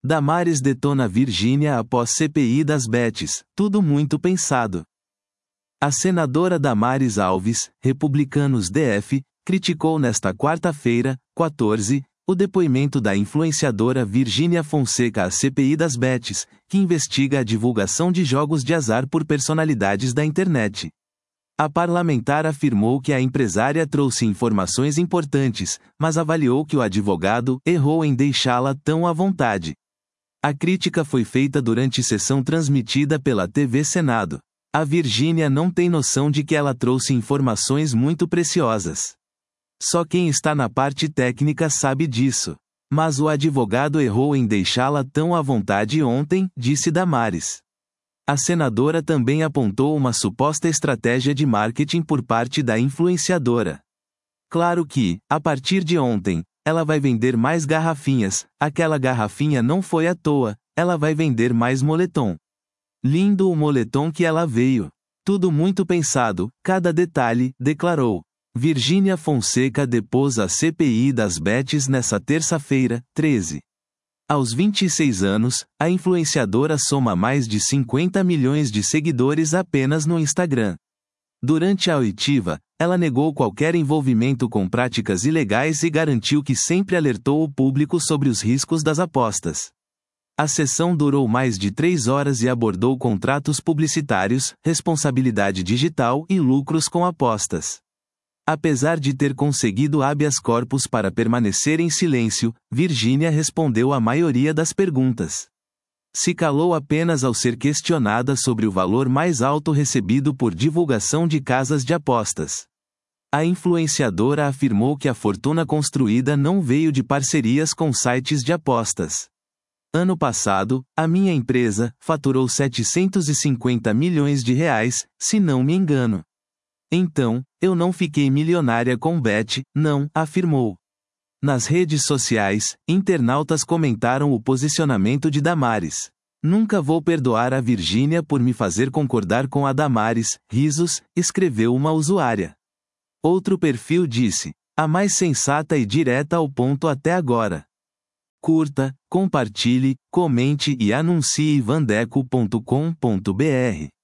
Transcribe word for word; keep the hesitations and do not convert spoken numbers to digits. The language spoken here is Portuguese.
Damares detona Virgínia após C P I das bets, tudo muito pensado. A senadora Damares Alves, Republicanos D F, criticou nesta quarta-feira, quatorze, o depoimento da influenciadora Virgínia Fonseca à C P I das bets, que investiga a divulgação de jogos de azar por personalidades da internet. A parlamentar afirmou que a empresária trouxe informações importantes, mas avaliou que o advogado errou em deixá-la tão à vontade. A crítica foi feita durante sessão transmitida pela T V Senado. A Virgínia não tem noção de que ela trouxe informações muito preciosas. Só quem está na parte técnica sabe disso. Mas o advogado errou em deixá-la tão à vontade ontem, disse Damares. A senadora também apontou uma suposta estratégia de marketing por parte da influenciadora. Claro que, a partir de ontem, ela vai vender mais garrafinhas, aquela garrafinha não foi à toa, ela vai vender mais moletom. Lindo o moletom que ela veio. Tudo muito pensado, cada detalhe, declarou. Virgínia Fonseca depôs a C P I das bets nessa terça-feira, treze. Aos vinte e seis anos, a influenciadora soma mais de cinquenta milhões de seguidores apenas no Instagram. Durante a oitiva, ela negou qualquer envolvimento com práticas ilegais e garantiu que sempre alertou o público sobre os riscos das apostas. A sessão durou mais de três horas e abordou contratos publicitários, responsabilidade digital e lucros com apostas. Apesar de ter conseguido habeas corpus para permanecer em silêncio, Virgínia respondeu a maioria das perguntas. Se calou apenas ao ser questionada sobre o valor mais alto recebido por divulgação de casas de apostas. A influenciadora afirmou que a fortuna construída não veio de parcerias com sites de apostas. Ano passado, a minha empresa faturou setecentos e cinquenta milhões de reais, se não me engano. Então, eu não fiquei milionária com bet, não, afirmou. Nas redes sociais, internautas comentaram o posicionamento de Damares. Nunca vou perdoar a Virgínia por me fazer concordar com a Damares, risos, escreveu uma usuária. Outro perfil disse, a mais sensata e direta ao ponto até agora. Curta, compartilhe, comente e anuncie vandeco ponto com ponto br.